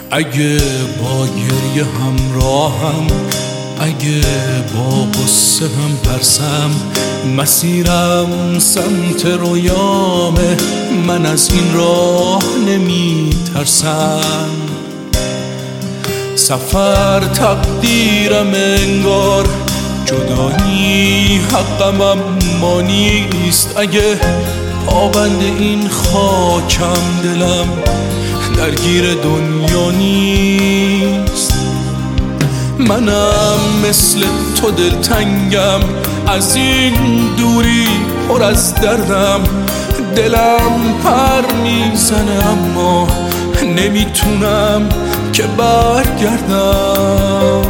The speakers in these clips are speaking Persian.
اگه با گریه همراهم، اگه با قصه هم ترسم، مسیرم سمت رویامه، من از این راه نمی ترسم. سفر تقدیرم انگار، جدایی حقم اما نیست. اگه پابند این خاکم، دلم درگیر دنیا نیست. منم مثل تو دلتنگم، از این دوری پر از دردم. دلم پر میزنه اما نمیتونم که برگردم.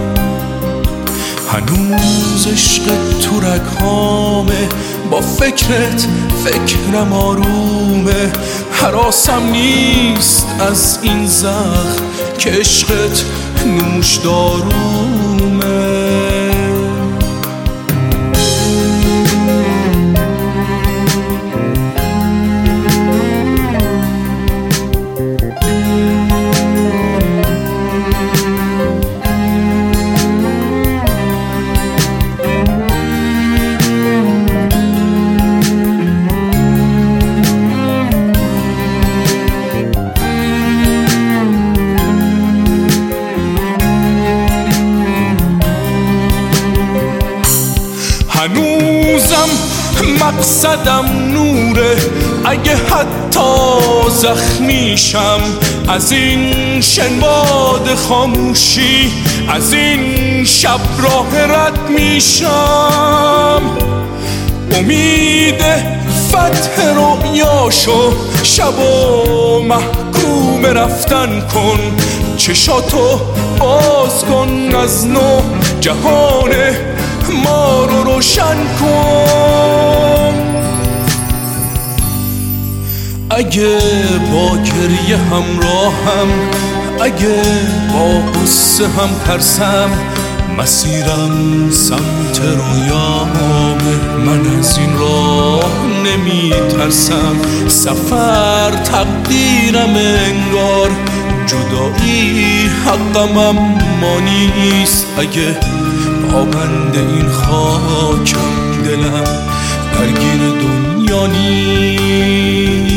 هنوز عشق تو رگامه، با فکرت فکرم آرومه. هراسم نیست از این زخم که عشقت نوش دارومه. هنوزم مقصدم نوره، اگه حتی زخمیشم. از این شنباد خاموشی، از این شب راه رد میشم. امید فتح رویاشو شبا محکوم رفتن کن. چشاتو باز کن، از نو جهان ما رو روشن کن. اگه با گریه همراهم، اگه با قصه هم ترسم، مسیرم سمت رویامه، من از این راه نمی ترسم. سفر تقدیرم انگار، جدایی حقم اما نیست. اگه پابند این خاکم، دلم درگیر دنیا نیست.